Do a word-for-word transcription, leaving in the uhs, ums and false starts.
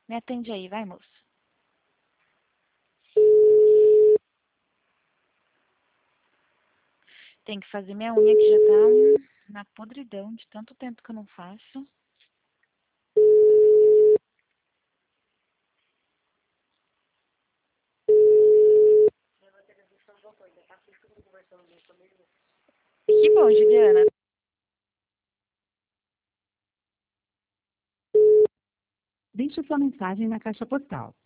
Me atende aí, vai, moço. Tem que fazer minha unha que já tá hum, na podridão de tanto tempo que eu não faço. Que bom, Juliana. Deixe sua mensagem na caixa postal.